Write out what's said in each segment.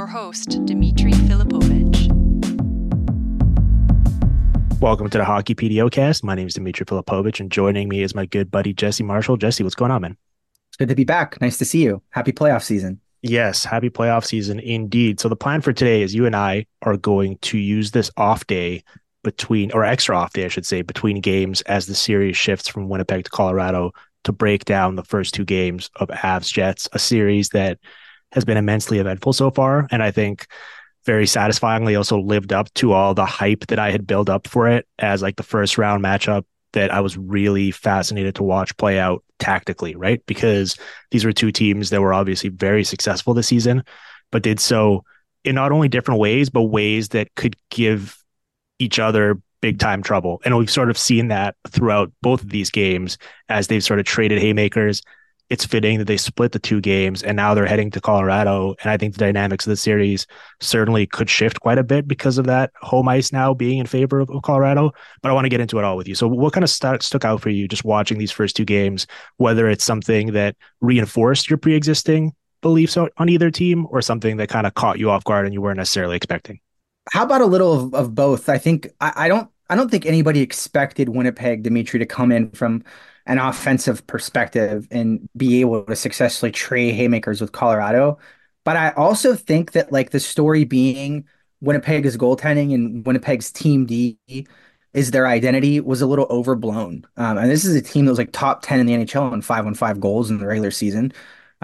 host, Dmitry Filipovich. Welcome to the Hockey PDOcast. My name is Dmitry Filipovich, and joining me is my good buddy Jesse Marshall. Jesse, what's going on, man? It's good to be back. Nice to see you. Happy playoff season. Yes, happy playoff season indeed. So the plan for today is you and I are going to use this off day or extra off day, I should say, between games as the series shifts from Winnipeg to Colorado to break down the first two games of Avs Jets, a series that has been immensely eventful so far. And I think very satisfyingly also lived up to all the hype that I had built up for it as like the first round matchup that I was really fascinated to watch play out tactically, right? Because these were two teams that were obviously very successful this season, but did so in not only different ways, but ways that could give each other big time trouble. And we've sort of seen that throughout both of these games as they've sort of traded haymakers. It's fitting that they split the two games and now they're heading to Colorado. And I think the dynamics of the series certainly could shift quite a bit because of that home ice now being in favor of Colorado. But I want to get into it all with you. So what kind of stuck out for you just watching these first two games, whether it's something that reinforced your pre-existing beliefs on either team or something that kind of caught you off guard and you weren't necessarily expecting? How about a little of both? I think I don't think anybody expected Winnipeg, Dimitri, to come in from an offensive perspective and be able to successfully trade haymakers with Colorado. But I also think that like the story being Winnipeg's goaltending and Winnipeg's team D is their identity was a little overblown. And this is a team that was like top 10 in the NHL on 5-on-5 goals in the regular season.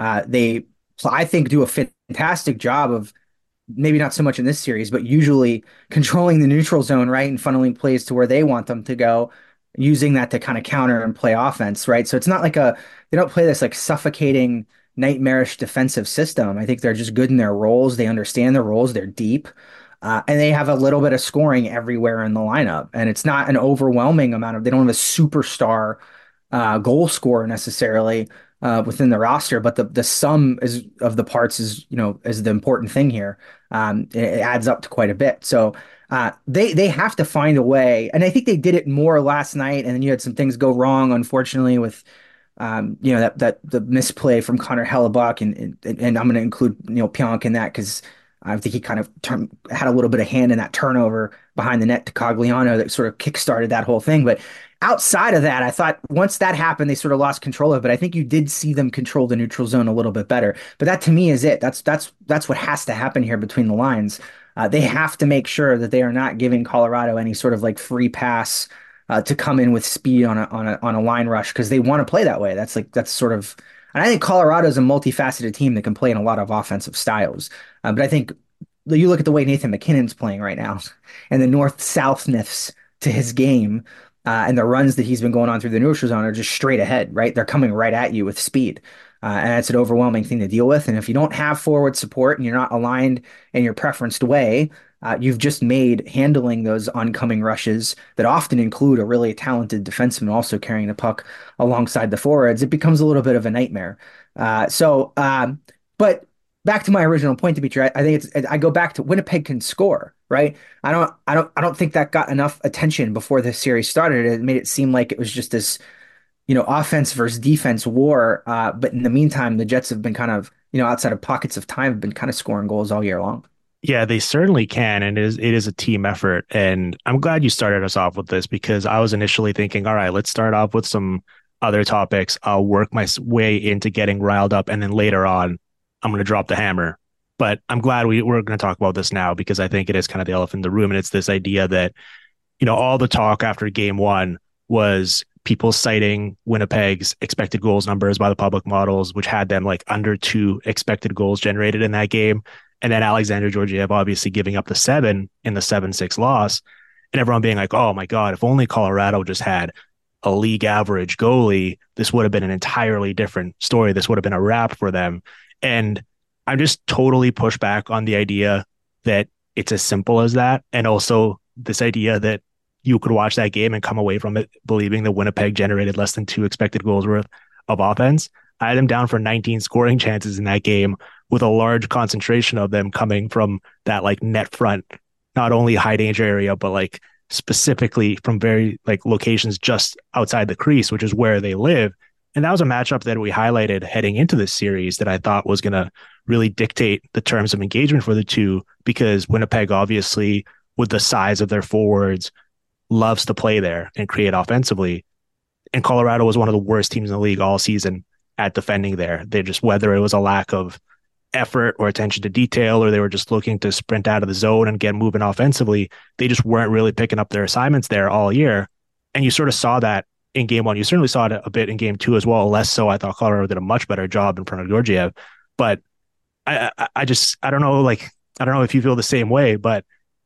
I think, do a fantastic job of maybe not so much in this series, but usually controlling the neutral zone, right? And funneling plays to where they want them to go, using that to kind of counter and play offense, right? So it's not like they don't play this like suffocating, nightmarish defensive system. I think they're just good in their roles. They understand their roles. They're deep. And they have a little bit of scoring everywhere in the lineup. And it's not an overwhelming amount they don't have a superstar goal scorer necessarily within the roster, but the sum is of the parts is the important thing here. It adds up to quite a bit. So they have to find a way, and I think they did it more last night. And then you had some things go wrong, unfortunately, with that the misplay from Connor Hellebuck, and I'm going to include Pionk in that because I think he kind of had a little bit of hand in that turnover behind the net to Cogliano that sort of kickstarted that whole thing. But outside of that, I thought once that happened, they sort of lost control of it. But I think you did see them control the neutral zone a little bit better. But that to me is it. That's what has to happen here between the lines. They have to make sure that they are not giving Colorado any sort of like free pass to come in with speed on a line rush because they want to play that way. That's sort of. And I think Colorado is a multifaceted team that can play in a lot of offensive styles. But I think you look at the way Nathan MacKinnon's playing right now and the north-southness to his game and the runs that he's been going on through the neutral zone are just straight ahead, right? They're coming right at you with speed. And that's an overwhelming thing to deal with. And if you don't have forward support and you're not aligned in your preferenced way, you've just made handling those oncoming rushes that often include a really talented defenseman also carrying the puck alongside the forwards, it becomes a little bit of a nightmare. But back to my original point, Dimitri, I think I go back to Winnipeg can score, right? I don't think that got enough attention before the series started. It made it seem like it was just this, offense versus defense war. But in the meantime, the Jets have been kind of, outside of pockets of time, have been kind of scoring goals all year long. Yeah, they certainly can. And it is a team effort. And I'm glad you started us off with this because I was initially thinking, all right, let's start off with some other topics. I'll work my way into getting riled up. And then later on, I'm going to drop the hammer. But I'm glad we're going to talk about this now because I think it is kind of the elephant in the room. And it's this idea that, all the talk after game one was people citing Winnipeg's expected goals numbers by the public models, which had them like under 2 expected goals generated in that game. And then Alexander Georgiev obviously giving up the 7 in the 7-6 loss. And everyone being like, oh my God, if only Colorado just had a league average goalie, this would have been an entirely different story. This would have been a wrap for them. And I'm just totally pushed back on the idea that it's as simple as that. And also this idea that you could watch that game and come away from it believing that Winnipeg generated less than 2 expected goals worth of offense. I had them down for 19 scoring chances in that game with a large concentration of them coming from that like net front, not only high danger area, but like specifically from very like locations just outside the crease, which is where they live. And that was a matchup that we highlighted heading into this series that I thought was going to really dictate the terms of engagement for the two, because Winnipeg, obviously, with the size of their forwards, loves to play there and create offensively. And Colorado was one of the worst teams in the league all season at defending there. They just, whether it was a lack of effort or attention to detail, or they were just looking to sprint out of the zone and get moving offensively, they just weren't really picking up their assignments there all year. And you sort of saw that in game one. You certainly saw it a bit in game two as well. Less so. I thought Colorado did a much better job in front of Georgiev. But I don't know, like, I don't know if you feel the same way, but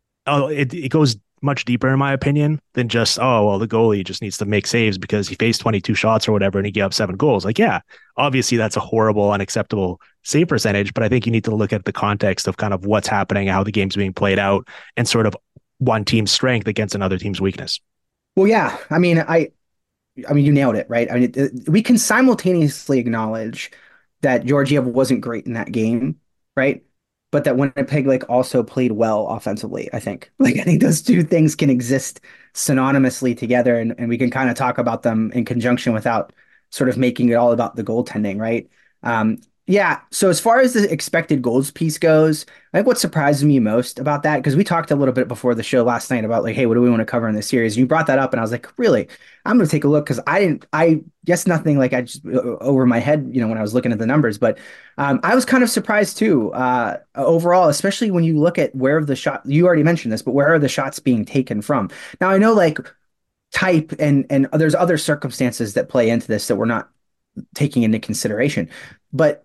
it goes much deeper in my opinion than just, oh, well, the goalie just needs to make saves because he faced 22 shots or whatever and he gave up 7 goals. Like, yeah, obviously that's a horrible, unacceptable save percentage, but I think you need to look at the context of kind of what's happening, how the game's being played out, and sort of one team's strength against another team's weakness. Well, yeah. I mean, you nailed it, right? I mean, we can simultaneously acknowledge that Georgiev wasn't great in that game, right? But that Winnipeg like also played well offensively, I think. Like I think those two things can exist synonymously together, and we can kind of talk about them in conjunction without sort of making it all about the goaltending, right? Yeah, so as far as the expected goals piece goes, I think what surprised me most about that, because we talked a little bit before the show last night about like, hey, what do we want to cover in this series? You brought that up, and I was like, really? I'm going to take a look because I guess nothing like I just over my head, when I was looking at the numbers, but I was kind of surprised too, overall, especially when you look at where the shot, you already mentioned this, but where are the shots being taken from? Now, I know like type and there's other circumstances that play into this that we're not taking into consideration, but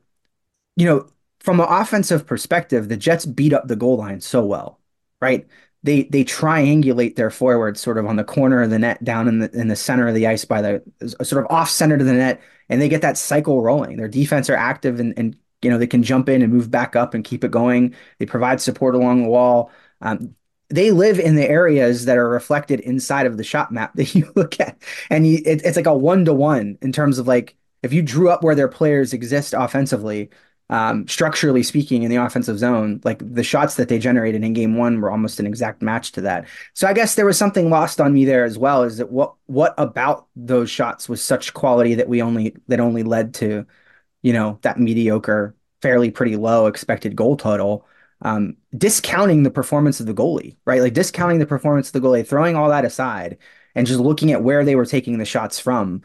from an offensive perspective, the Jets beat up the goal line so well, right? They triangulate their forwards sort of on the corner of the net, down in the center of the ice by the sort of off center to the net, and they get that cycle rolling. Their defense are active and they can jump in and move back up and keep it going. They provide support along the wall. They live in the areas that are reflected inside of the shot map that you look at, and it's like a 1-to-1 in terms of like if you drew up where their players exist offensively. Structurally speaking, in the offensive zone, like the shots that they generated in game one were almost an exact match to that. So I guess there was something lost on me there as well, is that what about those shots was such quality that only led to, that mediocre, fairly pretty low expected goal total. Discounting the performance of the goalie, right? Like discounting the performance of the goalie, throwing all that aside and just looking at where they were taking the shots from.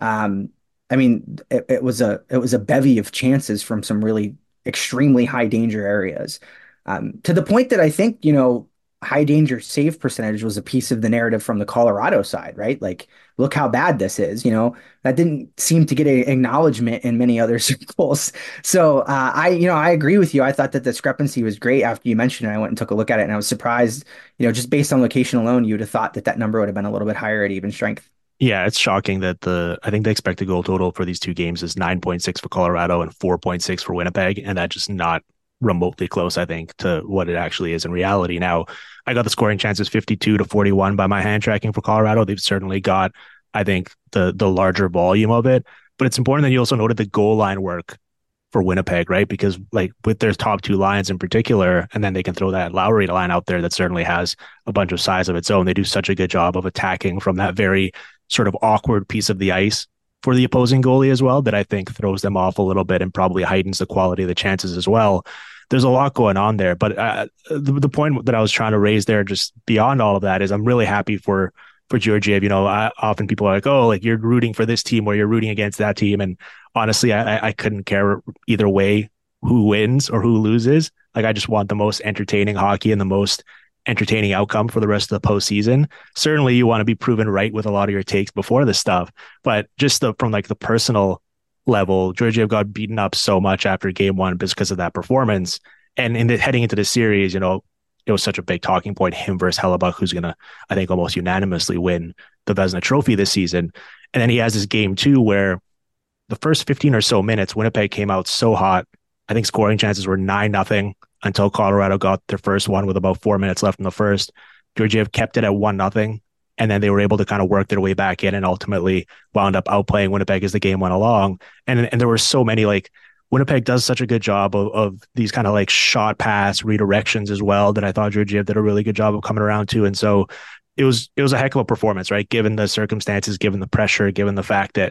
I mean, it was a bevy of chances from some really extremely high danger areas, to the point that I think, high danger save percentage was a piece of the narrative from the Colorado side, right? Like, look how bad this is, that didn't seem to get an acknowledgement in many other circles. So I agree with you. I thought that the discrepancy was great after you mentioned it. I went and took a look at it and I was surprised, just based on location alone, you would have thought that number would have been a little bit higher at even strength. Yeah, it's shocking that I think the expected goal total for these two games is 9.6 for Colorado and 4.6 for Winnipeg, and that's just not remotely close, I think, to what it actually is in reality. Now, I got the scoring chances 52-41 by my hand tracking for Colorado. They've certainly got, I think, the larger volume of it, but it's important that you also noted the goal line work for Winnipeg, right? Because like with their top two lines in particular, and then they can throw that Lowry line out there that certainly has a bunch of size of its own. They do such a good job of attacking from that very sort of awkward piece of the ice for the opposing goalie as well, that I think throws them off a little bit and probably heightens the quality of the chances as well. There's a lot going on there, but the point that I was trying to raise there, just beyond all of that, is I'm really happy for Georgiev. Often people are like, oh, like you're rooting for this team or you're rooting against that team. And honestly, I couldn't care either way who wins or who loses. Like, I just want the most entertaining hockey and the most entertaining outcome for the rest of the postseason. Certainly you want to be proven right with a lot of your takes before this stuff, but just from like the personal level, Georgiev got beaten up so much after game one because of that performance. And heading into the series, it was such a big talking point, him versus Hellebuyck, who's going to, I think, almost unanimously win the Vezina Trophy this season. And then he has this game two where the first 15 or so minutes, Winnipeg came out so hot. I think scoring chances were 9-0 until Colorado got their first one with about 4 minutes left in the first. Georgiev kept it at 1-0, and then they were able to kind of work their way back in and ultimately wound up outplaying Winnipeg as the game went along. And there were so many, like, Winnipeg does such a good job of these kind of like shot pass redirections as well, that I thought Georgiev did a really good job of coming around to. And so it was a heck of a performance, right? Given the circumstances, given the pressure, given the fact that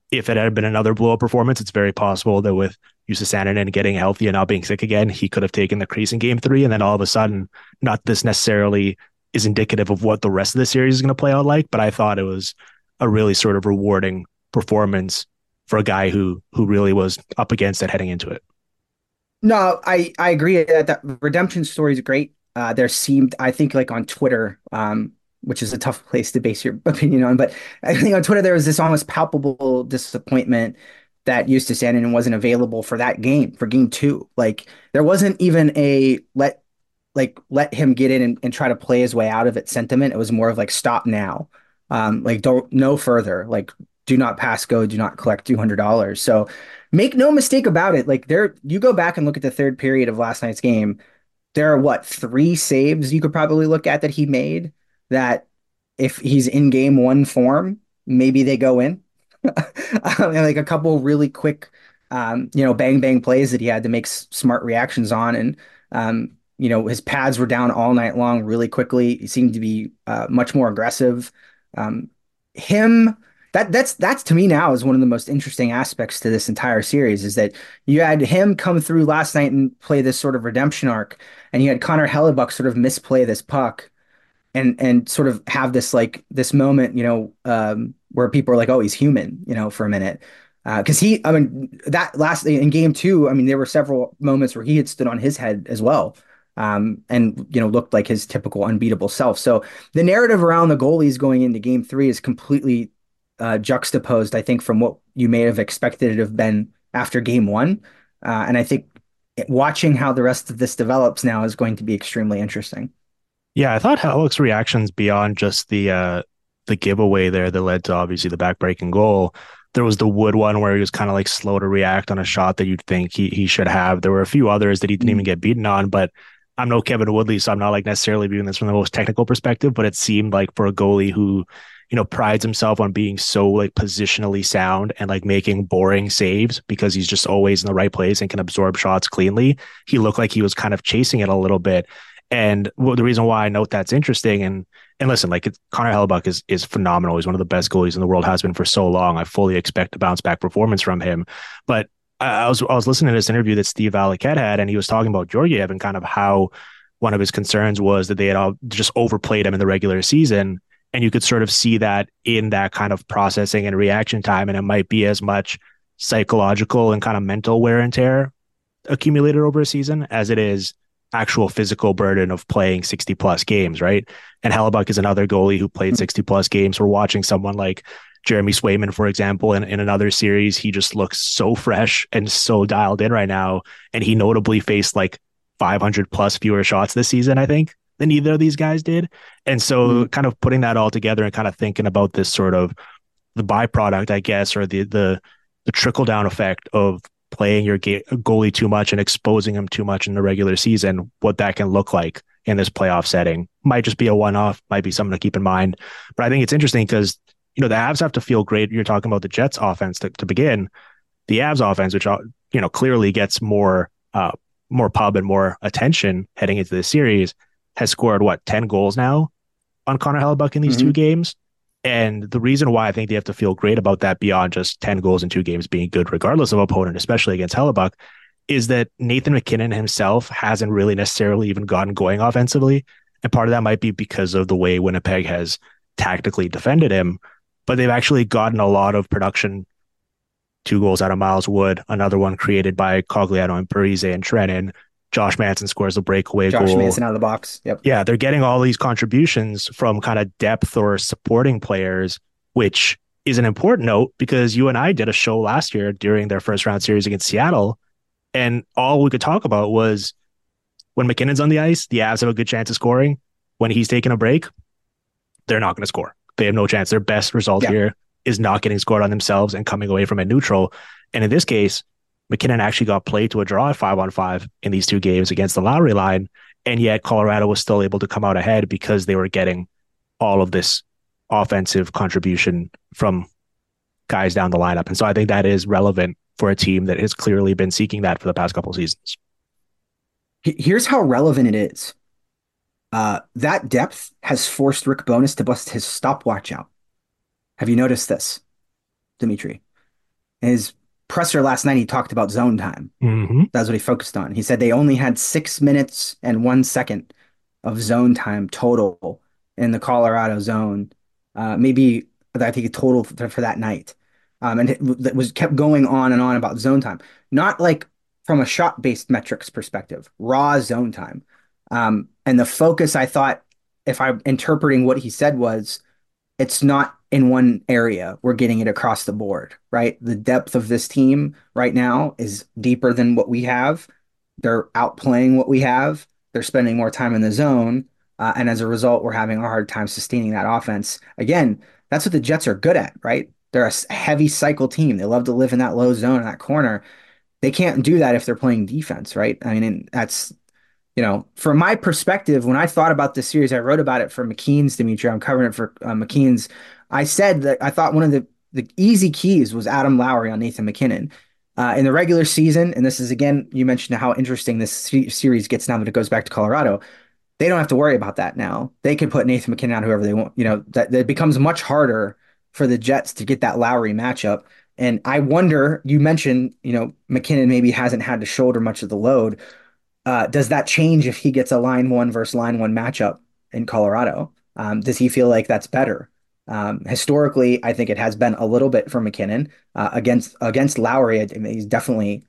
if it had been another blow up performance, it's very possible that with Jussi Sandinen getting healthy and not being sick again, he could have taken the crease in game three. And then all of a sudden, not this necessarily is indicative of what the rest of the series is going to play out like, but I thought it was a really sort of rewarding performance for a guy who really was up against it heading into it. No, I agree that redemption story is great. There seemed, I think, like on Twitter, which is a tough place to base your opinion on, but I think on Twitter there was this almost palpable disappointment that Eustace Sandin wasn't available for that game, for game two. Like there wasn't even a let him get in and try to play his way out of it sentiment. It was more of like stop now. Like don't no further. Like do not pass go, do not collect $200. So make no mistake about it. Like there, you go back and look at the third period of last night's game. There are what, three saves you could probably look at that he made that if he's in game one form, maybe they go in. And like a couple really quick, bang bang plays that he had to make smart reactions on, and his pads were down all night long really quickly. He seemed to be much more aggressive. Um, him that's to me now is one of the most interesting aspects to this entire series is that you had him come through last night and play this sort of redemption arc, and you had Connor Hellebuck sort of misplay this puck and sort of have this moment, where people are like, oh, he's human, for a minute. Because I mean, that last in game two, I mean, there were several moments where he had stood on his head as well, and looked like his typical unbeatable self. So the narrative around the goalies going into game three is completely juxtaposed, I think, from what you may have expected it to have been after game one. And I think watching how the rest of this develops now is going to be extremely interesting. Yeah, I thought Halleck's reactions beyond just the giveaway there that led to obviously the backbreaking goal. There was the Wood one where he was kind of like slow to react on a shot that you'd think he should have. There were a few others that he didn't even get beaten on, but I'm no Kevin Woodley, so I'm not like necessarily viewing this from the most technical perspective, but it seemed like for a goalie who, prides himself on being so like positionally sound and like making boring saves because he's just always in the right place and can absorb shots cleanly. He looked like he was kind of chasing it a little bit. And the reason why I note that's interesting, and listen, like Connor Hellebuck is phenomenal. He's one of the best goalies in the world, has been for so long. I fully expect a bounce back performance from him. But I was listening to this interview that Steve Valiquette had, and he was talking about Georgiev and kind of how one of his concerns was that they had all just overplayed him in the regular season. And you could sort of see that in that kind of processing and reaction time. And it might be as much psychological and kind of mental wear and tear accumulated over a season as it is actual physical burden of playing 60 plus games, right? And Hellebuck is another goalie who played 60 plus games. We're watching someone like Jeremy Swayman, for example, in another series. He just looks so fresh and so dialed in right now. And he notably faced like 500 plus fewer shots this season, I think, than either of these guys did. And so kind of putting that all together and kind of thinking about this sort of the byproduct, I guess, or the trickle down effect of playing your goalie too much and exposing him too much in the regular season, what that can look like in this playoff setting. Might just be a one-off, might be something to keep in mind. But I think it's interesting because, the Avs have to feel great. You're talking about the Jets offense to begin. The Avs offense, which, clearly gets more pub and more attention heading into this series, has scored, 10 goals now on Connor Hellebuck in these two games. And the reason why I think they have to feel great about that beyond just 10 goals in two games being good, regardless of opponent, especially against Hellebuck, is that Nathan MacKinnon himself hasn't really necessarily even gotten going offensively. And part of that might be because of the way Winnipeg has tactically defended him, but they've actually gotten a lot of production. 2 goals out of Miles Wood, another one created by Cogliano and Parise and Trenin. Josh Manson scores a breakaway goal. Josh Manson out of the box. Yep. Yeah, they're getting all these contributions from kind of depth or supporting players, which is an important note because you and I did a show last year during their first round series against Seattle. And all we could talk about was when MacKinnon's on the ice, the Avs have a good chance of scoring. When he's taking a break, they're not going to score. They have no chance. Their best result here is not getting scored on themselves and coming away from a neutral. And in this case, MacKinnon actually got played to a draw at 5-on-5 in these two games against the Lowry line. And yet Colorado was still able to come out ahead because they were getting all of this offensive contribution from guys down the lineup. And so I think that is relevant for a team that has clearly been seeking that for the past couple of seasons. Here's how relevant it is. That depth has forced Rick Bowness to bust his stopwatch out. Have you noticed this, Dimitri? In his presser last night, he talked about zone time. Hmm. That's what he focused on. He said they only had 6 minutes and 1 second of zone time total in the Colorado zone. Maybe I think a total for that night. And it was kept going on and on about zone time, not like from a shot-based metrics perspective, raw zone time. And the focus, I thought, if I'm interpreting what he said was it's not in one area. We're getting it across the board, right? The depth of this team right now is deeper than what we have. They're outplaying what we have. They're spending more time in the zone. And as a result, we're having a hard time sustaining that offense. Again, that's what the Jets are good at, right? They're a heavy cycle team. They love to live in that low zone in that corner. They can't do that if they're playing defense, right? I mean, and that's from my perspective, when I thought about this series, I wrote about it for McKeen's, Dimitri. I'm covering it for McKeen's. I said that I thought one of the easy keys was Adam Lowry on Nathan MacKinnon. In the regular season, and this is again, you mentioned how interesting this series gets now that it goes back to Colorado. They don't have to worry about that now. They can put Nathan MacKinnon out whoever they want. That it becomes much harder for the Jets to get that Lowry matchup. And I wonder, you mentioned, MacKinnon maybe hasn't had to shoulder much of the load. Does that change if he gets a line one versus line one matchup in Colorado? Does he feel like that's better? Historically, I think it has been a little bit for MacKinnon against Lowry. I mean, he's definitely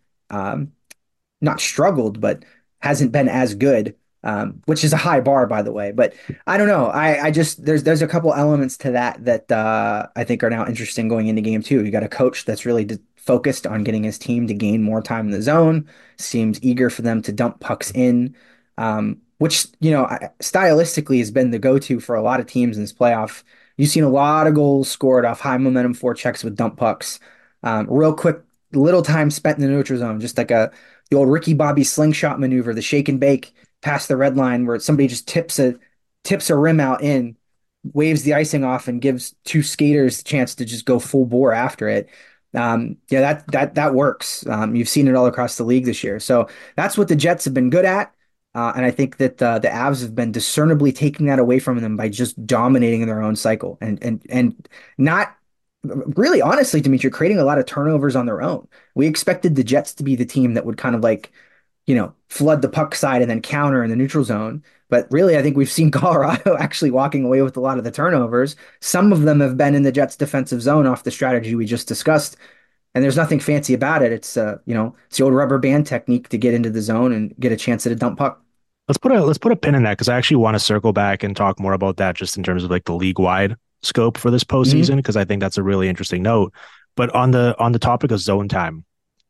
not struggled, but hasn't been as good, which is a high bar, by the way. But I don't know. I just there's a couple elements to that I think are now interesting going into game two. You got a coach that's really focused on getting his team to gain more time in the zone. Seems eager for them to dump pucks in, which stylistically has been the go-to for a lot of teams in this playoff. You've seen a lot of goals scored off high momentum forechecks with dump pucks. Real quick, little time spent in the neutral zone, just like the old Ricky Bobby slingshot maneuver, the shake and bake past the red line where somebody just tips a rim out in, waves the icing off, and gives two skaters a chance to just go full bore after it. Yeah, that works. You've seen it all across the league this year. So that's what the Jets have been good at. And I think that the Avs have been discernibly taking that away from them by just dominating their own cycle and not really honestly, Dimitri, creating a lot of turnovers on their own. We expected the Jets to be the team that would kind of like, flood the puck side and then counter in the neutral zone. But really, I think we've seen Colorado actually walking away with a lot of the turnovers. Some of them have been in the Jets' defensive zone off the strategy we just discussed. And there's nothing fancy about it. It's the old rubber band technique to get into the zone and get a chance at a dump puck. Let's put a pin in that because I actually want to circle back and talk more about that just in terms of like the league wide scope for this Hmm. postseason because I think that's a really interesting note. But on the topic of zone time,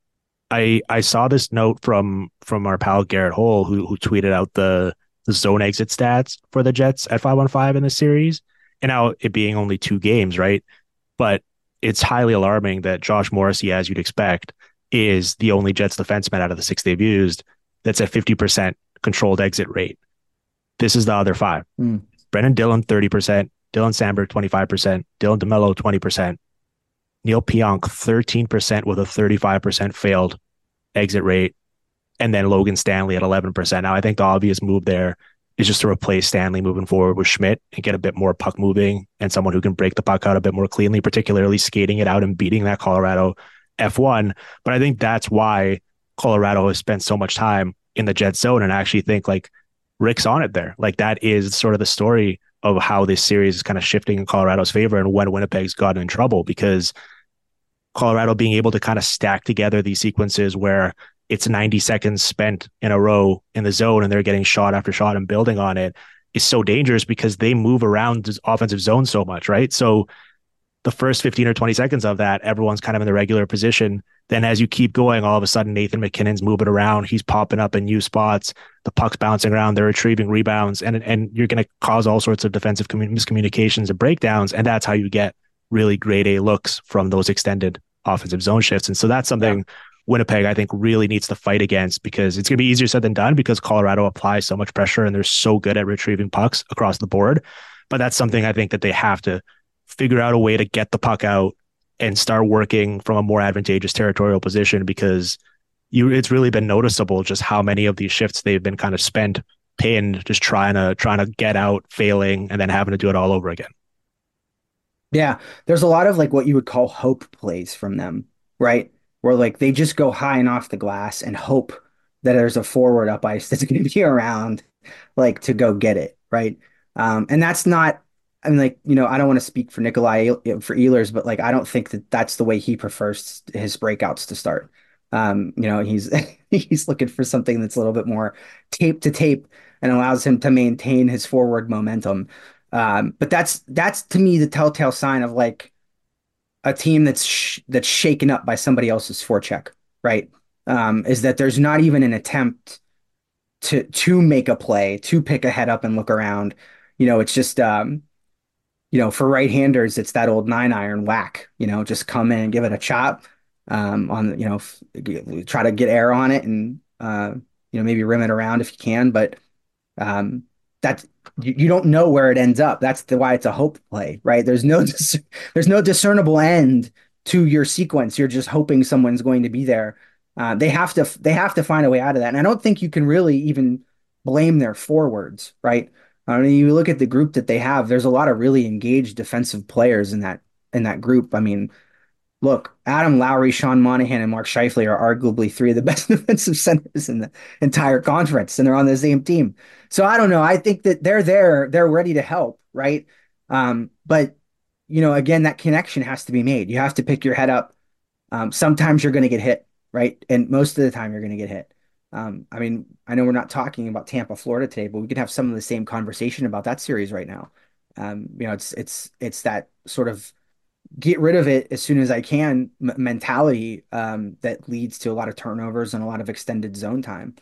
I saw this note from our pal Garrett Hole who tweeted out the zone exit stats for the Jets at 5-on-5 in this series. And now it being only two games, right? But it's highly alarming that Josh Morrissey, as you'd expect, is the only Jets defenseman out of the six they've used that's at 50% controlled exit rate. This is the other five. Mm. Brendan Dillon, 30%, Dylan Sandberg, 25%, Dylan DeMello, 20%, Neil Pionk, 13% with a 35% failed exit rate, and then Logan Stanley at 11%. Now, I think the obvious move there is just to replace Stanley moving forward with Schmidt and get a bit more puck moving and someone who can break the puck out a bit more cleanly, particularly skating it out and beating that Colorado F1. But I think that's why Colorado has spent so much time in the jet zone. And I actually think like Rick's on it there. Like that is sort of the story of how this series is kind of shifting in Colorado's favor and when Winnipeg's gotten in trouble because Colorado being able to kind of stack together these sequences where it's 90 seconds spent in a row in the zone and they're getting shot after shot and building on it is so dangerous because they move around the offensive zone so much, right? So the first 15 or 20 seconds of that, everyone's kind of in the regular position. Then as you keep going, all of a sudden, Nathan MacKinnon's moving around. He's popping up in new spots. The puck's bouncing around. They're retrieving rebounds. And you're going to cause all sorts of defensive miscommunications and breakdowns. And that's how you get really grade A looks from those extended offensive zone shifts. And so that's Yeah. something Winnipeg, I think, really needs to fight against because it's going to be easier said than done because Colorado applies so much pressure and they're so good at retrieving pucks across the board. But that's something I think that they have to figure out a way to get the puck out and start working from a more advantageous territorial position because it's really been noticeable just how many of these shifts they've been kind of spent pinned, just trying to get out, failing, and then having to do it all over again. Yeah, there's a lot of like what you would call hope plays from them. right? Where like they just go high and off the glass and hope that there's a forward up ice that's going to be around like to go get it, right? And that's not, I mean, like, I don't want to speak for for Ehlers, but like, I don't think that that's the way he prefers his breakouts to start. He's he's looking for something that's a little bit more tape to tape and allows him to maintain his forward momentum. But that's to me the telltale sign of like a team that's shaken up by somebody else's forecheck, right? Is that there's not even an attempt to make a play, to pick a head up and look around. It's just for right-handers, it's that old 9-iron whack, just come in and give it a chop try to get air on it and maybe rim it around if you can, but um, that you don't know where it ends up. That's why it's a hope play, right? There's no discernible end to your sequence. You're just hoping someone's going to be there. They have to find a way out of that. And I don't think you can really even blame their forwards, right? I mean, you look at the group that they have, there's a lot of really engaged defensive players in that group. I mean, look, Adam Lowry, Sean Monahan, and Mark Scheifele are arguably three of the best defensive centers in the entire conference, and they're on the same team. So I don't know. I think that they're there, they're ready to help, right? But again, that connection has to be made. You have to pick your head up. Sometimes you're going to get hit, right? And most of the time you're going to get hit. I mean, I know we're not talking about Tampa, Florida today, but we could have some of the same conversation about that series right now. It's that sort of get rid of it as soon as I can mentality that leads to a lot of turnovers and a lot of extended zone time.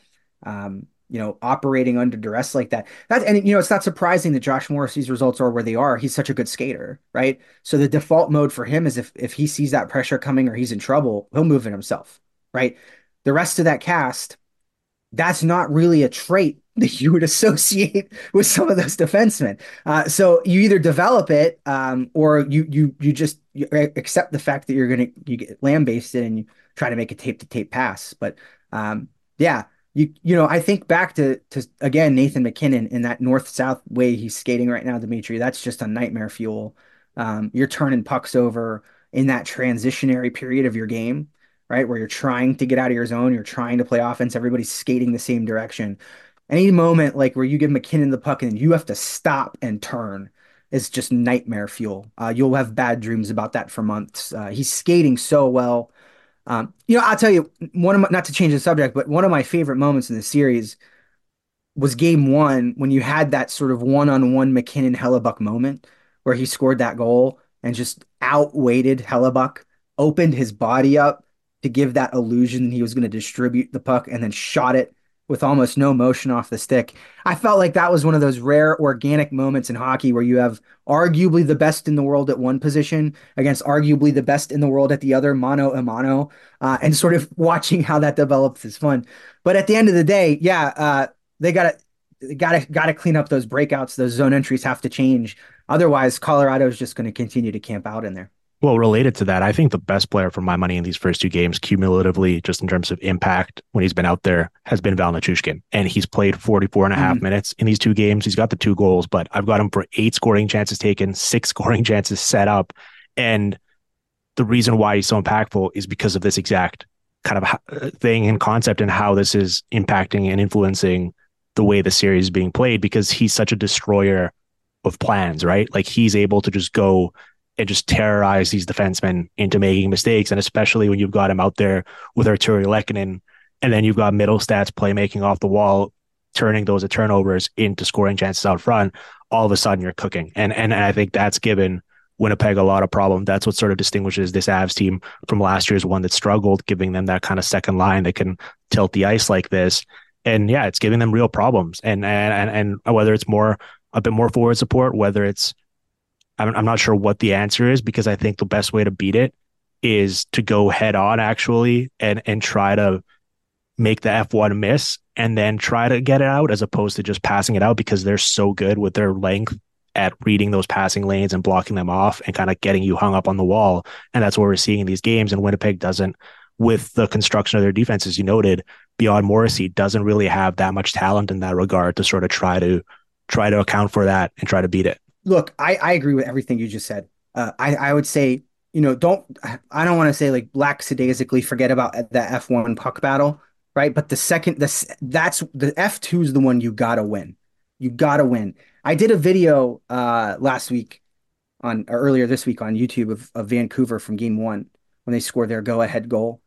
Operating under duress like that. It's not surprising that Josh Morrissey's results are where they are. He's such a good skater, right? So the default mode for him is if he sees that pressure coming or he's in trouble, he'll move it himself, right? The rest of that cast, that's not really a trait that you would associate with some of those defensemen. So you either develop it, or you just accept the fact that you get lambasted and you try to make a tape to tape pass. But yeah, I think back to again Nathan MacKinnon in that north south way he's skating right now, Dimitri. That's just a nightmare fuel. You're turning pucks over in that transitionary period of your game, right? Where you're trying to get out of your zone, you're trying to play offense, everybody's skating the same direction. Any moment like where you give MacKinnon the puck and you have to stop and turn is just nightmare fuel. You'll have bad dreams about that for months. He's skating so well. I'll tell you not to change the subject, but one of my favorite moments in the series was game one when you had that sort of one-on-one MacKinnon Hellebuck moment where he scored that goal and just outweighted Hellebuck, opened his body up to give that illusion he was going to distribute the puck and then shot it with almost no motion off the stick. I felt like that was one of those rare organic moments in hockey where you have arguably the best in the world at one position against arguably the best in the world at the other, mano a mano, and sort of watching how that develops is fun. But at the end of the day, yeah, they gotta clean up those breakouts. Those zone entries have to change. Otherwise, Colorado is just going to continue to camp out in there. Well, related to that, I think the best player for my money in these first two games, cumulatively, just in terms of impact when he's been out there, has been Val Nichushkin. And he's played 44 and a half minutes in these two games. He's got the 2 goals, but I've got him for 8 scoring chances taken, 6 scoring chances set up. And the reason why he's so impactful is because of this exact kind of thing and concept and how this is impacting and influencing the way the series is being played, because he's such a destroyer of plans, right? Like he's able to just go and just terrorize these defensemen into making mistakes. And especially when you've got him out there with Artturi Lehkonen, and then you've got middle stats playmaking off the wall, turning those turnovers into scoring chances out front, all of a sudden you're cooking. And I think that's given Winnipeg a lot of problem. That's what sort of distinguishes this Avs team from last year's one that struggled, giving them that kind of second line that can tilt the ice like this. And yeah, it's giving them real problems. And whether it's a bit more forward support, whether it's, I'm not sure what the answer is, because I think the best way to beat it is to go head on actually and try to make the F1 miss and then try to get it out, as opposed to just passing it out, because they're so good with their length at reading those passing lanes and blocking them off and kind of getting you hung up on the wall. And that's what we're seeing in these games. And Winnipeg doesn't, with the construction of their defense, as you noted, beyond Morrissey, doesn't really have that much talent in that regard to sort of try to account for that and try to beat it. Look, I agree with everything you just said. I would say don't I don't want to say like lackadaisically forget about the F1 puck battle, right? But the second this that's the F2 is the one you gotta win. You gotta win. I did a video last week on or earlier this week on YouTube of Vancouver from game one when they scored their go-ahead goal.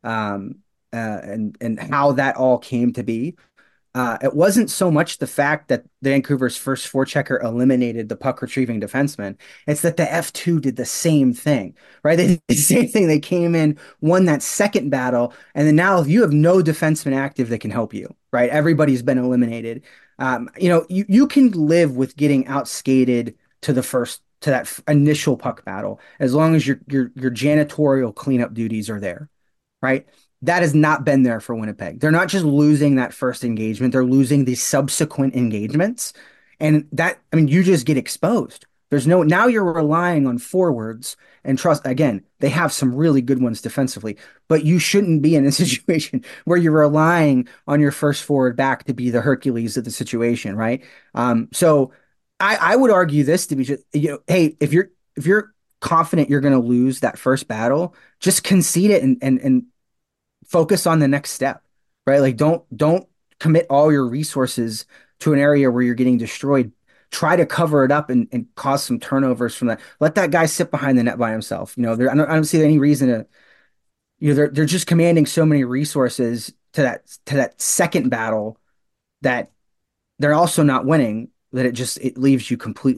And how that all came to be. It wasn't so much the fact that Vancouver's first forechecker eliminated the puck retrieving defenseman. It's that the F2 did the same thing, right? They did the same thing. They came in, won that second battle, and then now you have no defenseman active that can help you, right? Everybody's been eliminated. You can live with getting outskated to that initial puck battle as long as your janitorial cleanup duties are there, right? That has not been there for Winnipeg. They're not just losing that first engagement, they're losing the subsequent engagements. And that, I mean, you just get exposed. Now you're relying on forwards and trust. Again, they have some really good ones defensively, but you shouldn't be in a situation where you're relying on your first forward back to be the Hercules of the situation, right? So I would argue this to be just, hey, if you're confident you're going to lose that first battle, just concede it and focus on the next step, right? Like don't commit all your resources to an area where you're getting destroyed. Try to cover it up and cause some turnovers from that. Let that guy sit behind the net by himself. I don't see any reason to, they're just commanding so many resources to that second battle that they're also not winning, that it leaves you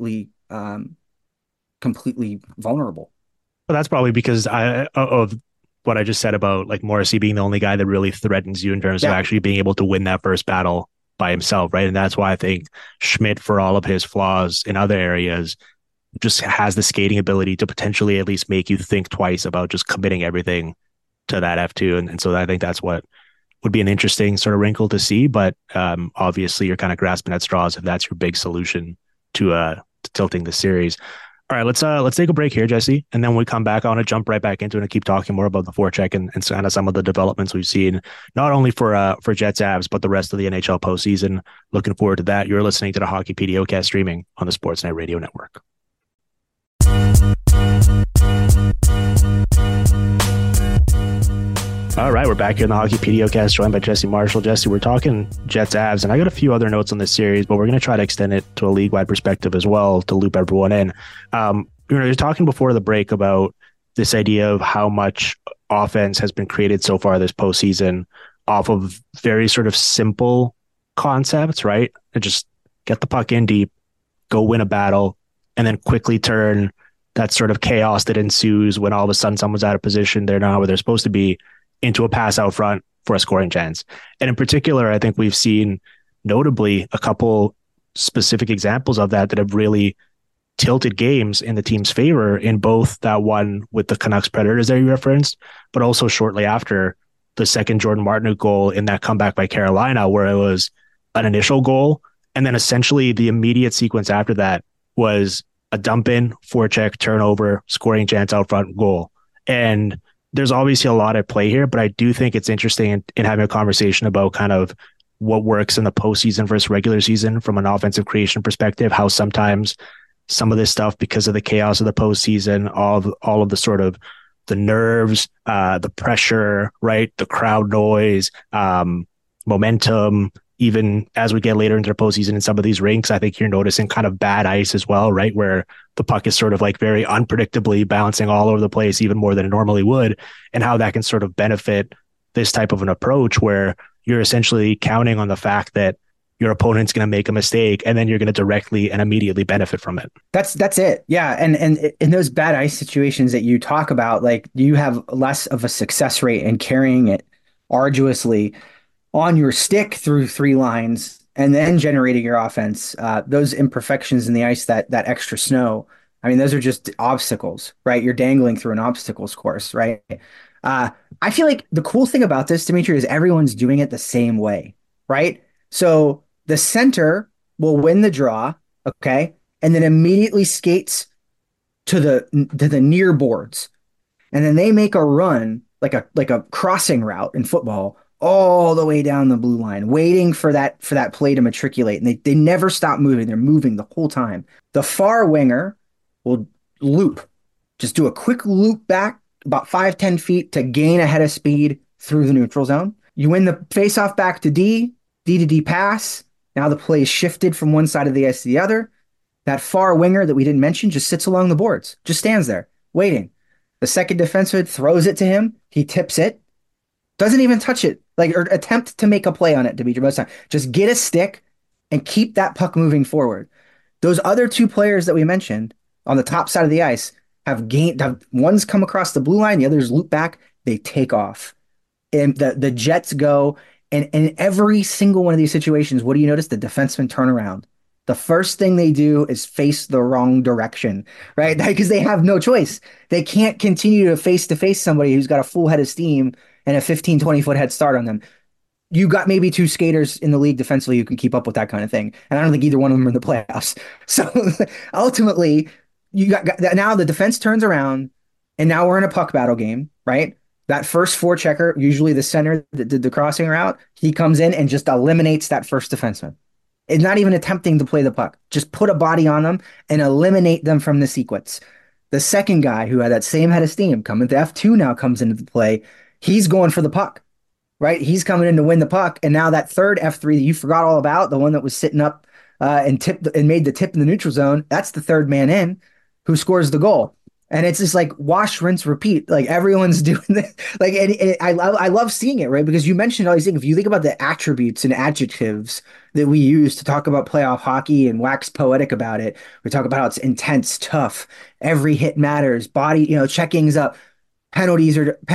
completely vulnerable. But that's probably because of what I just said about like Morrissey being the only guy that really threatens you in terms of Yeah. actually being able to win that first battle by himself, right? And that's why I think Schmidt, for all of his flaws in other areas, just has the skating ability to potentially at least make you think twice about just committing everything to that F2. And so I think that's what would be an interesting sort of wrinkle to see. But obviously, you're kind of grasping at straws if that's your big solution to tilting the series. All right, let's take a break here, Jesse, and then when we come back, I want to jump right back into it and keep talking more about the forecheck and kind of some of the developments we've seen, not only for Jets Avs, but the rest of the NHL postseason. Looking forward to that. You're listening to the Hockey PDOcast streaming on the Sportsnet Radio Network. All right, we're back here in the Hockey PDOcast, joined by Jesse Marshall. Jesse, we're talking Jets Avs, and I got a few other notes on this series, but we're going to try to extend it to a league-wide perspective as well to loop everyone in. You're talking before the break about this idea of how much offense has been created so far this postseason off of very sort of simple concepts, right? And just get the puck in deep, go win a battle, and then quickly turn that sort of chaos that ensues when all of a sudden someone's out of position, they're not where they're supposed to be, into a pass out front for a scoring chance. And in particular, I think we've seen notably a couple specific examples of that have really tilted games in the team's favor, in both that one with the Canucks Predators that you referenced, but also shortly after the second Jordan Martinook goal in that comeback by Carolina, where it was an initial goal. And then essentially the immediate sequence after that was a dump in, forecheck, turnover, scoring chance out front, goal. And there's obviously a lot at play here, but I do think it's interesting in having a conversation about kind of what works in the postseason versus regular season from an offensive creation perspective, how sometimes some of this stuff, because of the chaos of the postseason, all of the sort of the nerves, the pressure, right? The crowd noise, momentum, even as we get later into the postseason in some of these rinks, I think you're noticing kind of bad ice as well, right? Where the puck is sort of like very unpredictably bouncing all over the place, even more than it normally would, and how that can sort of benefit this type of an approach where you're essentially counting on the fact that your opponent's going to make a mistake and then you're going to directly and immediately benefit from it. That's it. Yeah. And in those bad ice situations that you talk about, like you have less of a success rate in carrying it arduously on your stick through three lines and then generating your offense. Those imperfections in the ice, that extra snow, I mean, those are just obstacles, right? You're dangling through an obstacles course, right? I feel like the cool thing about this, Dimitri, is everyone's doing it the same way, right? So the center will win the draw, okay, and then immediately skates to the near boards, and then they make a run like a crossing route in football all the way down the blue line, waiting for that play to matriculate. And they never stop moving. They're moving the whole time. The far winger will loop Just do a quick loop back about 5-10 feet to gain a head of speed through the neutral zone. You win the face-off back to D to D pass. Now the play is shifted from one side of the ice to the other. That far winger that we didn't mention just sits along the boards, just stands there, waiting. The second defenseman throws it to him. He tips it, doesn't even touch it, like, or attempt to make a play on it, Dimitri, most time. Just get a stick and keep that puck moving forward. Those other two players that we mentioned on the top side of the ice one's come across the blue line, the others loop back, they take off. And the Jets go, and in every single one of these situations, what do you notice? The defensemen turn around. The first thing they do is face the wrong direction, right? Because they have no choice. They can't continue to face somebody who's got a full head of steam and a 15, 20-foot head start on them. You got maybe two skaters in the league defensively who can keep up with that kind of thing. And I don't think either one of them are in the playoffs. So ultimately, you got now the defense turns around, and now we're in a puck battle game, right? That first forechecker, usually the center that did the crossing route, he comes in and just eliminates that first defenseman. It's not even attempting to play the puck. Just put a body on them and eliminate them from the sequence. The second guy who had that same head of steam coming to F2 now comes into the play. He's going for the puck, right? He's coming in to win the puck. And now that third F3 that you forgot all about, the one that was sitting up and tipped and made the tip in the neutral zone, that's the third man in who scores the goal. And it's just like wash, rinse, repeat. Like everyone's doing this. Like, and I love seeing it, right? Because you mentioned all these things. If you think about the attributes and adjectives that we use to talk about playoff hockey and wax poetic about it, we talk about how it's intense, tough, every hit matters, body, checkings up, penalties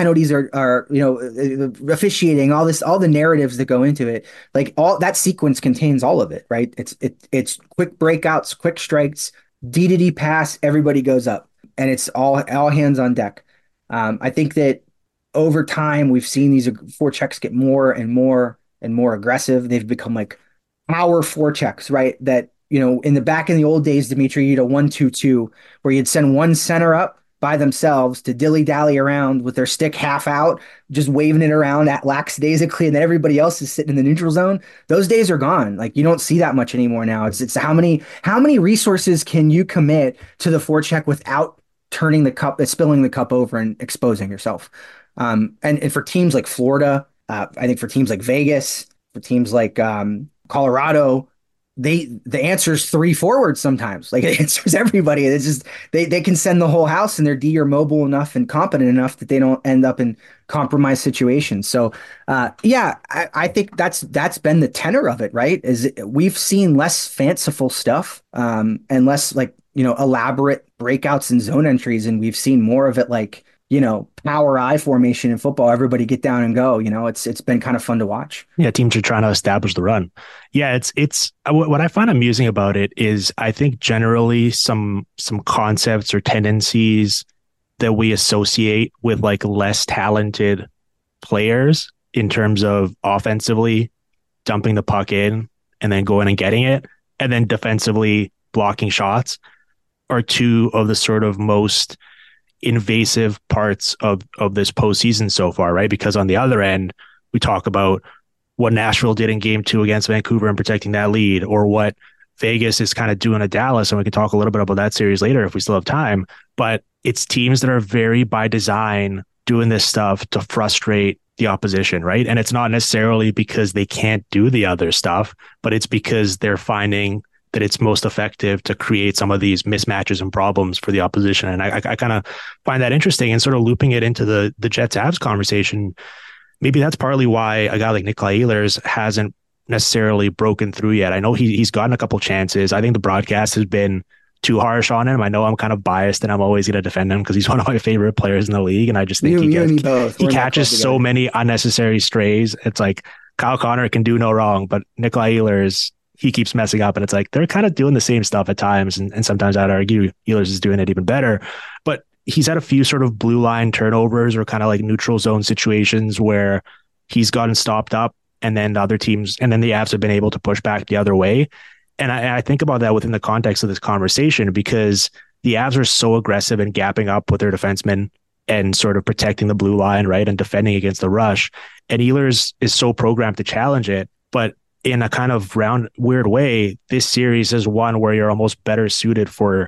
are officiating, all the narratives that go into it. Like all that sequence contains all of it, right? It's quick breakouts, quick strikes, D to D pass, everybody goes up. And it's all hands on deck. I think that over time we've seen these forechecks get more and more and more aggressive. They've become like power forechecks, right? That in the old days, Dimitri, 1-2-2, where you'd send one center up by themselves to dilly dally around with their stick half out, just waving it around at lackadaisically, and then everybody else is sitting in the neutral zone. Those days are gone. Like you don't see that much anymore now. It's how many resources can you commit to the forecheck without turning the cup, spilling the cup over and exposing yourself. And for teams like Florida, I think for teams like Vegas, for teams like Colorado, the answer is 3 forwards sometimes. Like it answers everybody. It's just they can send the whole house, and their D are mobile enough and competent enough that they don't end up in compromised situations. So I think that's been the tenor of it, right? Is we've seen less fanciful stuff and less elaborate breakouts and zone entries, and we've seen more of it like power I formation in football. Everybody get down and go. It's been kind of fun to watch. Yeah, teams are trying to establish the run. Yeah, it's what I find amusing about it is I think generally some concepts or tendencies that we associate with like less talented players in terms of offensively dumping the puck in and then going and getting it, and then defensively blocking shots are two of the sort of most invasive parts of this postseason so far, right? Because on the other end, we talk about what Nashville did in game 2 against Vancouver and protecting that lead, or what Vegas is kind of doing at Dallas. And we can talk a little bit about that series later if we still have time. But it's teams that are very by design doing this stuff to frustrate the opposition, right? And it's not necessarily because they can't do the other stuff, but it's because they're finding that it's most effective to create some of these mismatches and problems for the opposition. And I kind of find that interesting, and sort of looping it into the Jets-Avs conversation. Maybe that's partly why a guy like Nikolai Ehlers hasn't necessarily broken through yet. I know he's gotten a couple chances. I think the broadcast has been too harsh on him. I know I'm kind of biased, and I'm always going to defend him because he's one of my favorite players in the league. And I just think he catches so many unnecessary strays. It's like Kyle Connor can do no wrong, but Nikolai Ehlers, he keeps messing up, and it's like they're kind of doing the same stuff at times. And sometimes I'd argue Ehlers is doing it even better. But he's had a few sort of blue line turnovers or kind of like neutral zone situations where he's gotten stopped up, and then the other teams, and then the Avs have been able to push back the other way. And I think about that within the context of this conversation, because the Avs are so aggressive in gapping up with their defensemen and sort of protecting the blue line, right, and defending against the rush. And Ehlers is so programmed to challenge it, but in a kind of weird way, this series is one where you're almost better suited for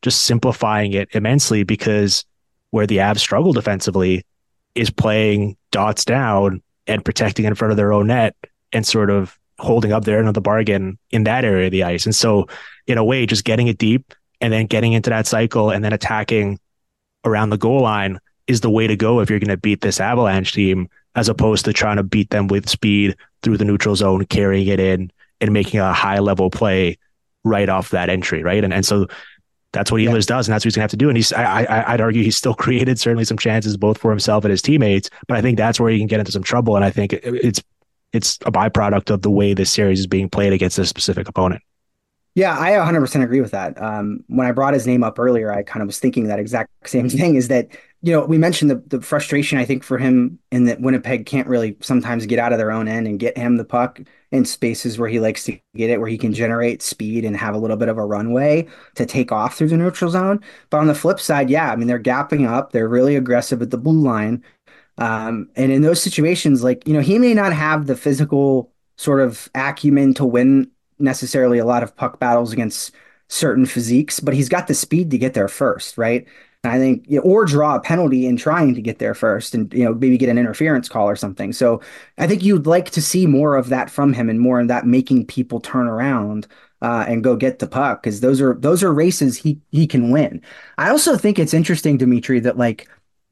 just simplifying it immensely, because where the Avs struggle defensively is playing dots down and protecting in front of their own net and sort of holding up their end of the bargain in that area of the ice. And so in a way, just getting it deep and then getting into that cycle and then attacking around the goal line is the way to go if you're going to beat this Avalanche team, as opposed to trying to beat them with speed through the neutral zone, carrying it in and making a high level play right off that entry. Right. And so that's what Ehlers does, and that's what he's gonna have to do. And I'd argue he's still created certainly some chances both for himself and his teammates, but I think that's where he can get into some trouble. And I think it's a byproduct of the way this series is being played against this specific opponent. Yeah, I 100% agree with that. When I brought his name up earlier, I kind of was thinking that exact same thing, is that, we mentioned the frustration, I think, for him in that Winnipeg can't really sometimes get out of their own end and get him the puck in spaces where he likes to get it, where he can generate speed and have a little bit of a runway to take off through the neutral zone. But on the flip side, yeah, I mean, they're gapping up. They're really aggressive at the blue line. And in those situations, like, he may not have the physical sort of acumen to win necessarily a lot of puck battles against certain physiques, but he's got the speed to get there first, right? And I think, or draw a penalty in trying to get there first and, maybe get an interference call or something. So I think you'd like to see more of that from him and more of that making people turn around and go get the puck, because those are races he can win. I also think it's interesting, Dimitri, that like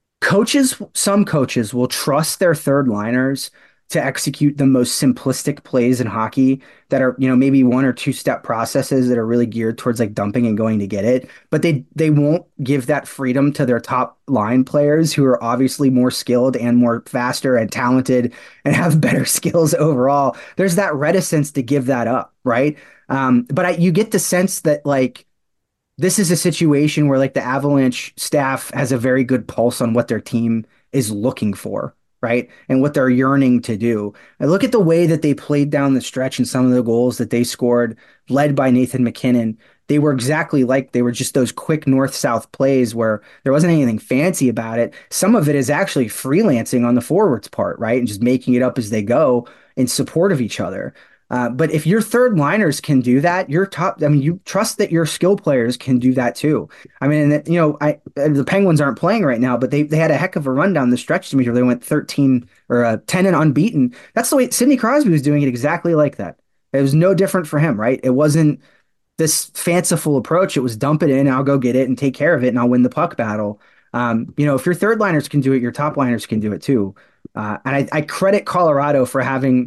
some coaches will trust their third liners to execute the most simplistic plays in hockey that are, maybe one or two step processes that are really geared towards like dumping and going to get it. But they won't give that freedom to their top line players, who are obviously more skilled and more faster and talented and have better skills overall. There's that reticence to give that up, right? But you get the sense that like, this is a situation where like the Avalanche staff has a very good pulse on what their team is looking for, right? And what they're yearning to do. I look at the way that they played down the stretch and some of the goals that they scored, led by Nathan MacKinnon. They were exactly like, they were just those quick north-south plays where there wasn't anything fancy about it. Some of it is actually freelancing on the forwards part, right? And just making it up as they go in support of each other. But if your third liners can do that, you trust that your skill players can do that too. I mean, the Penguins aren't playing right now, but they had a heck of a run down the stretch to me where they went 13 or 10 and unbeaten. That's the way Sidney Crosby was doing it, exactly like that. It was no different for him, right? It wasn't this fanciful approach. It was dump it in, I'll go get it and take care of it, and I'll win the puck battle. If your third liners can do it, your top liners can do it too. And I credit Colorado for having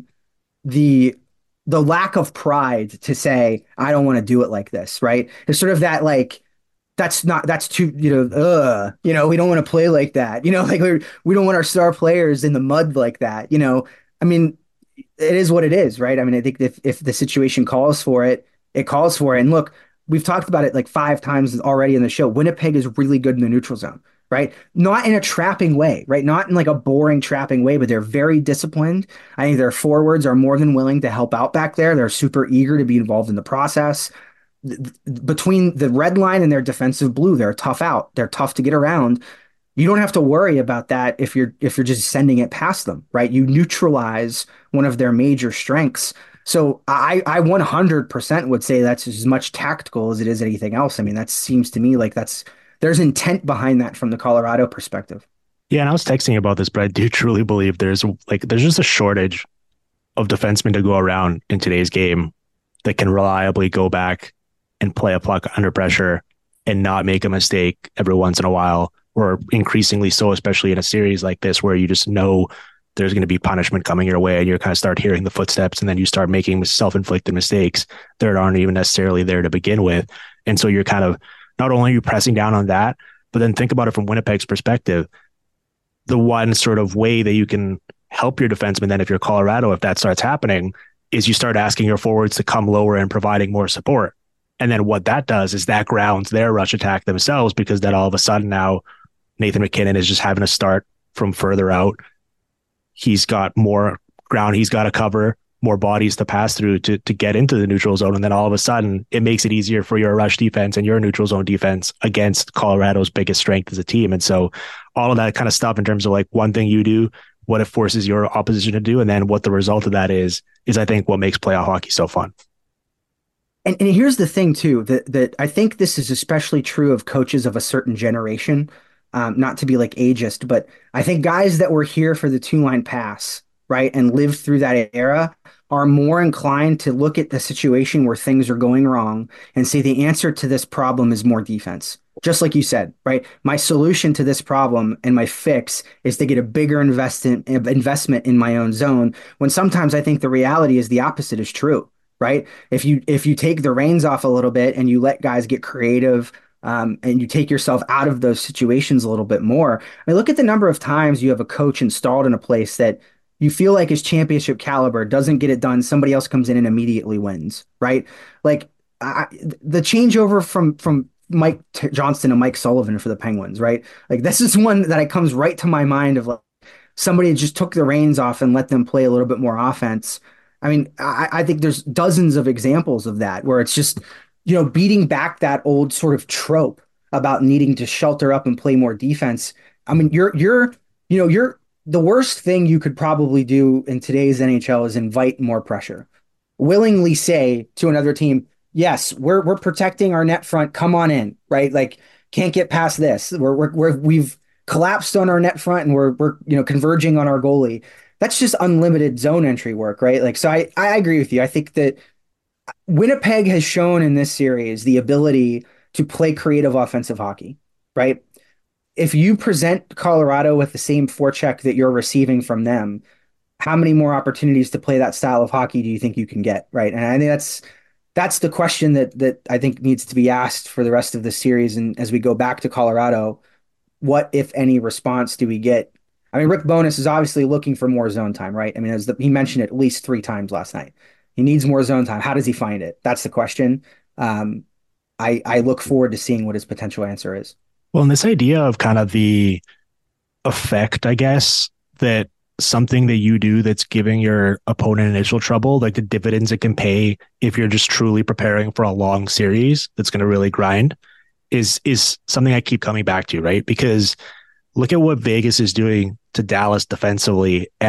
the lack of pride to say, I don't want to do it like this, right? There's sort of that, like, that's too, we don't want to play like that. Like we don't want our star players in the mud like that. I mean, it is what it is, right? I mean, I think if the situation calls for it, it calls for it. And look, we've talked about it like 5 times already in the show. Winnipeg is really good in the neutral zone, right? Not in a trapping way, right? Not in like a boring trapping way, but they're very disciplined. I think their forwards are more than willing to help out back there. They're super eager to be involved in the process. Between the red line and their defensive blue, they're tough out. They're tough to get around. You don't have to worry about that if you're just sending it past them, right? You neutralize one of their major strengths. So I 100% would say that's as much tactical as it is anything else. I mean, that seems to me like there's intent behind that from the Colorado perspective. Yeah, and I was texting you about this, but I do truly believe there's just a shortage of defensemen to go around in today's game that can reliably go back and play a puck under pressure and not make a mistake every once in a while, or increasingly so, especially in a series like this where you just know there's going to be punishment coming your way and you kind of start hearing the footsteps and then you start making self-inflicted mistakes that aren't even necessarily there to begin with. And so you're kind of, not only are you pressing down on that, but then think about it from Winnipeg's perspective. The one sort of way that you can help your defenseman then if you're Colorado, if that starts happening, is you start asking your forwards to come lower and providing more support. And then what that does is that grounds their rush attack themselves, because then all of a sudden now Nathan MacKinnon is just having to start from further out. He's got more ground he's got to cover, more bodies to pass through to get into the neutral zone. And then all of a sudden it makes it easier for your rush defense and your neutral zone defense against Colorado's biggest strength as a team. And so all of that kind of stuff in terms of like one thing you do, what it forces your opposition to do, and then what the result of that is I think what makes playoff hockey so fun. And here's the thing too, that I think this is especially true of coaches of a certain generation. Not to be like ageist, but I think guys that were here for the two line pass, right, and lived through that era are more inclined to look at the situation where things are going wrong and say the answer to this problem is more defense. Just like you said, right? My solution to this problem and my fix is to get a bigger investment in my own zone. When sometimes I think the reality is the opposite is true, right? If you take the reins off a little bit and you let guys get creative, and you take yourself out of those situations a little bit more. I mean, look at the number of times you have a coach installed in a place that you feel like is championship caliber, doesn't get it done. Somebody else comes in and immediately wins, right? Like the changeover from Mike Johnston to Mike Sullivan for the Penguins, right? Like this is one that it comes right to my mind of like somebody just took the reins off and let them play a little bit more offense. I mean, I think there's dozens of examples of that where it's just, beating back that old sort of trope about needing to shelter up and play more defense. I mean, you're the worst thing you could probably do in today's NHL is invite more pressure. Willingly say to another team, yes, we're protecting our net front. Come on in, right? Like can't get past this. We've collapsed on our net front and we're converging on our goalie. That's just unlimited zone entry work, right? Like so I agree with you. I think that Winnipeg has shown in this series the ability to play creative offensive hockey, right? If you present Colorado with the same forecheck that you're receiving from them, how many more opportunities to play that style of hockey do you think you can get, right? And I think that's the question that I think needs to be asked for the rest of the series. And as we go back to Colorado, what, if any, response do we get? I mean, Rick Bowness is obviously looking for more zone time, right? I mean, he mentioned it at least 3 times last night. He needs more zone time. How does he find it? That's the question. Um, I look forward to seeing what his potential answer is. Well, and this idea of kind of the effect, I guess, that something that you do that's giving your opponent initial trouble, like the dividends it can pay if you're just truly preparing for a long series that's going to really grind, is something I keep coming back to, right? Because look at what Vegas is doing to Dallas defensively. And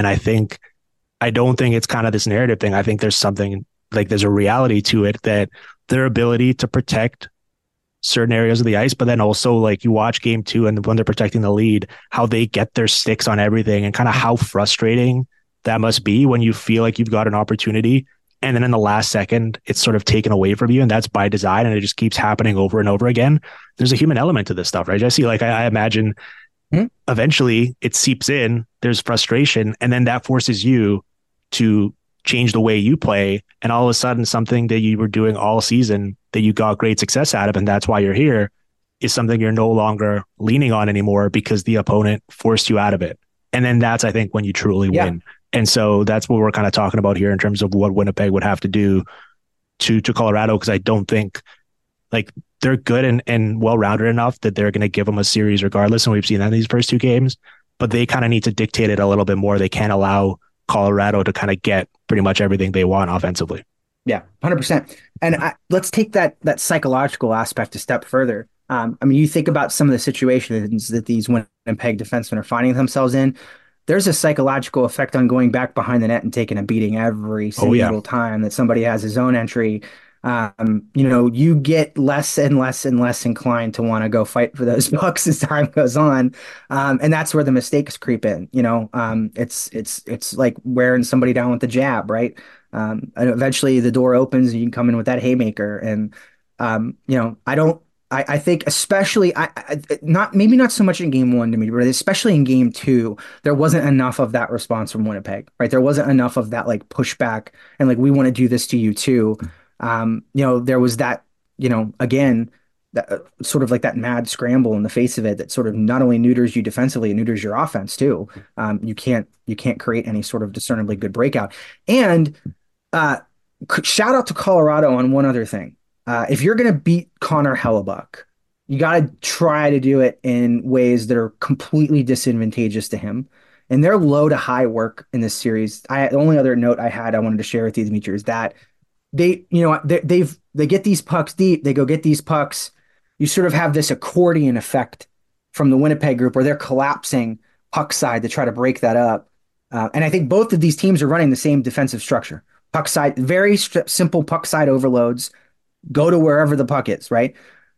I don't think it's kind of this narrative thing. I think there's something like there's a reality to it that their ability to protect certain areas of the ice, but then also like you watch game 2 and when they're protecting the lead, how they get their sticks on everything and kind of how frustrating that must be when you feel like you've got an opportunity and then in the last second it's sort of taken away from you, and that's by design and it just keeps happening over and over again. There's a human element to this stuff, right? Jesse, like I imagine eventually it seeps in, there's frustration, and then that forces you to change the way you play, and all of a sudden something that you were doing all season that you got great success out of, and that's why you're here, is something you're no longer leaning on anymore because the opponent forced you out of it. And then that's, I think, when you truly win. And so that's what we're kind of talking about here in terms of what Winnipeg would have to do to Colorado, because I don't think like they're good and well-rounded enough that they're going to give them a series regardless. And we've seen that in these first 2 games, but they kind of need to dictate it a little bit more. They can't allow Colorado to kind of get pretty much everything they want offensively. Yeah, 100%. And let's take that psychological aspect a step further. I mean, you think about some of the situations that these Winnipeg defensemen are finding themselves in. There's a psychological effect on going back behind the net and taking a beating every single time that somebody has his own entry. You get less and less and less inclined to want to go fight for those pucks as time goes on. And that's where the mistakes creep in. It's like wearing somebody down with the jab, right? And eventually the door opens and you can come in with that haymaker. And, I think especially maybe not so much in game 1 to me, but especially in game 2, there wasn't enough of that response from Winnipeg, right? There wasn't enough of that like pushback and like, we want to do this to you too. There was that, again, that sort of like that mad scramble in the face of it that sort of not only neuters you defensively, it neuters your offense too. You can't create any sort of discernibly good breakout. And shout out to Colorado on one other thing. If you're going to beat Connor Hellebuck, you got to try to do it in ways that are completely disadvantageous to him. And their low to high work in this series. The only other note I wanted to share with you, Dimitri, is that they get these pucks deep. They go get these pucks. You sort of have this accordion effect from the Winnipeg group where they're collapsing puck side to try to break that up. And I think both of these teams are running the same defensive structure. Puck side, very simple puck side overloads. go to wherever the puck is, right?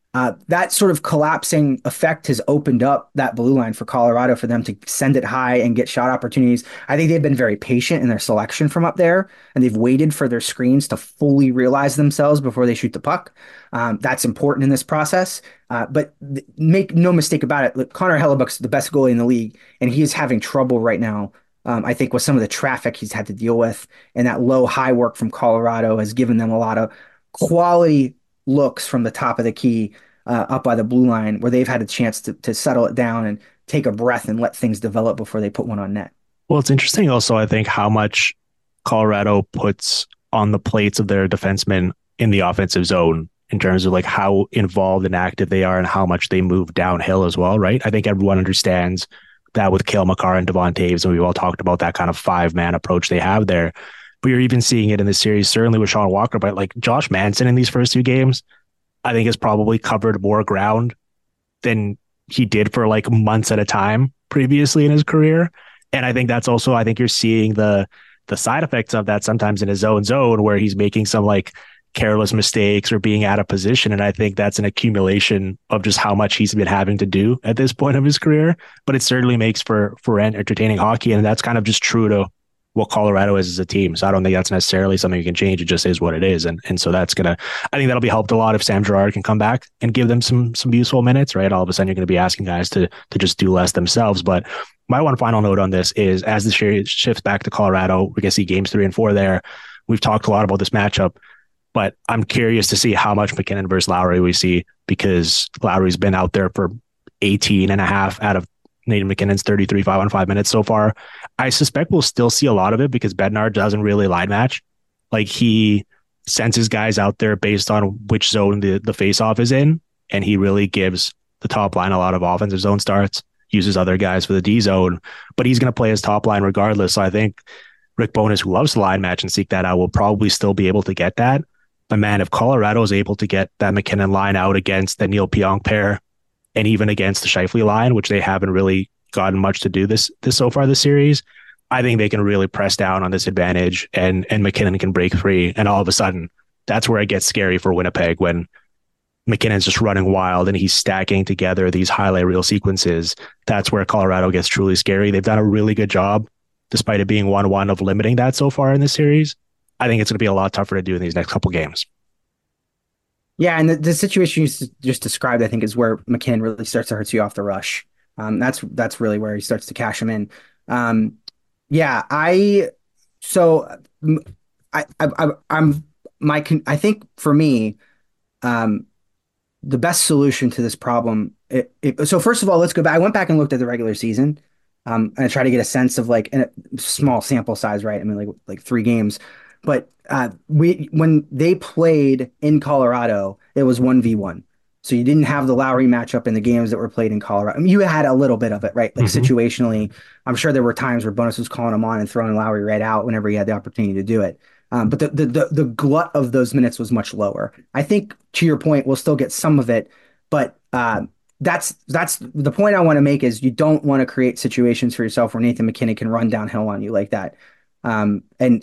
That sort of collapsing effect has opened up that blue line for Colorado for them to send it high and get shot opportunities. I think they've been very patient in their selection from up there, and they've waited for their screens to fully realize themselves before they shoot the puck. That's important in this process. But make no mistake about it, look, Connor Hellebuck's the best goalie in the league, and he is having trouble right now. I think with some of the traffic he's had to deal with, and that low high work from Colorado has given them a lot of quality looks from the top of the key up by the blue line where they've had a chance to settle it down and take a breath and let things develop before they put one on net. Well, it's interesting also, I think, how much Colorado puts on the plates of their defensemen in the offensive zone in terms of like how involved and active they are and how much they move downhill as well, right? I think everyone understands that with Cale Makar and Devon Toews, and we've all talked about that kind of 5-man approach they have there. But you're even seeing it in the series, certainly with Sean Walker, but like Josh Manson in these first 2 games, I think has probably covered more ground than he did for like months at a time previously in his career. And I think that's also, I think you're seeing the side effects of that sometimes in his own zone where he's making some like careless mistakes or being out of position. And I think that's an accumulation of just how much he's been having to do at this point of his career. But it certainly makes for entertaining hockey. And that's kind of just true to what Colorado is as a team. So I don't think that's necessarily something you can change. It just is what it is. And so that's I think that'll be helped a lot if Sam Girard can come back and give them some useful minutes, right? All of a sudden you're going to be asking guys to just do less themselves. But my one final note on this is as the series shifts back to Colorado, we're going to see games 3 and 4 there. We've talked a lot about this matchup, but I'm curious to see how much MacKinnon versus Lowry we see, because Lowry's been out there for 18 and a half out of Nathan MacKinnon's 33 5-on-5 minutes so far. I suspect we'll still see a lot of it because Bednar doesn't really line match. Like he sends his guys out there based on which zone the face-off is in, and he really gives the top line a lot of offensive zone starts, uses other guys for the D zone, but he's going to play his top line regardless. So I think Rick Bowness, who loves to line match and seek that out, will probably still be able to get that. But man, if Colorado is able to get that MacKinnon line out against the Neil Pionk pair, and even against the Scheifele line, which they haven't really gotten much to do this so far this series, I think they can really press down on this advantage and MacKinnon can break free. And all of a sudden, that's where it gets scary for Winnipeg when MacKinnon's just running wild and he's stacking together these highlight reel sequences. That's where Colorado gets truly scary. They've done a really good job, despite it being 1-1, of limiting that so far in this series. I think it's going to be a lot tougher to do in these next couple games. Yeah, and the situation you just described, I think, is where MacKinnon really starts to hurt you off the rush. That's really where he starts to cash him in. Yeah, I think for me, the best solution to this problem. So first of all, let's go back. I went back and looked at the regular season, and I tried to get a sense of like a small sample size, right? I mean, like 3 games. But when they played in Colorado, it was 1v1. So you didn't have the Lowry matchup in the games that were played in Colorado. I mean, you had a little bit of it, right? Like situationally, I'm sure there were times where Bowness was calling him on and throwing Lowry right out whenever he had the opportunity to do it. But the glut of those minutes was much lower. I think, to your point, we'll still get some of it, but that's the point I want to make is you don't want to create situations for yourself where Nathan MacKinnon can run downhill on you like that. And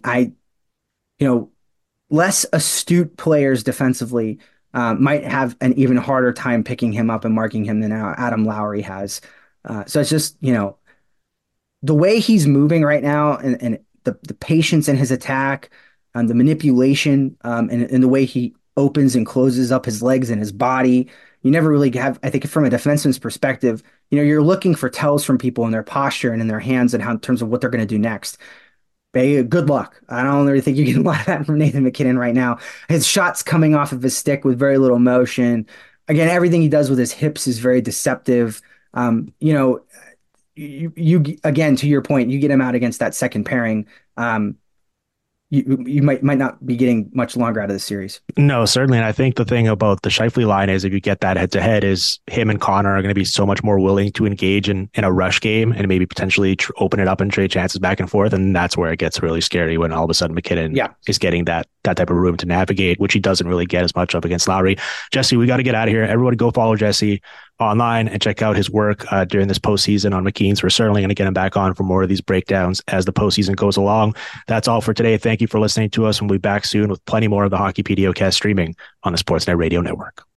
less astute players defensively might have an even harder time picking him up and marking him than Adam Lowry has. So it's just, the way he's moving right now and the patience in his attack, the manipulation, and the way he opens and closes up his legs and his body. You never really have, I think from a defenseman's perspective, you're looking for tells from people in their posture and in their hands and how in terms of what they're going to do next. Good luck. I don't really think you get a lot of that from Nathan MacKinnon right now. His shots coming off of his stick with very little motion. Again, everything he does with his hips is very deceptive. You again, to your point, you get him out against that second pairing. You might not be getting much longer out of the series. No, certainly. And I think the thing about the Scheifele line is if you get that head to head is him and Connor are going to be so much more willing to engage in a rush game and maybe potentially open it up and trade chances back and forth. And that's where it gets really scary when all of a sudden MacKinnon is getting that type of room to navigate, which he doesn't really get as much of against Lowry. Jesse, we got to get out of here. Everybody go follow Jesse online and check out his work during this postseason on McKeen's. We're certainly going to get him back on for more of these breakdowns as the postseason goes along. That's all for today. Thank you for listening to us, and we'll be back soon with plenty more of the Hockey PDOcast streaming on the Sportsnet Radio Network.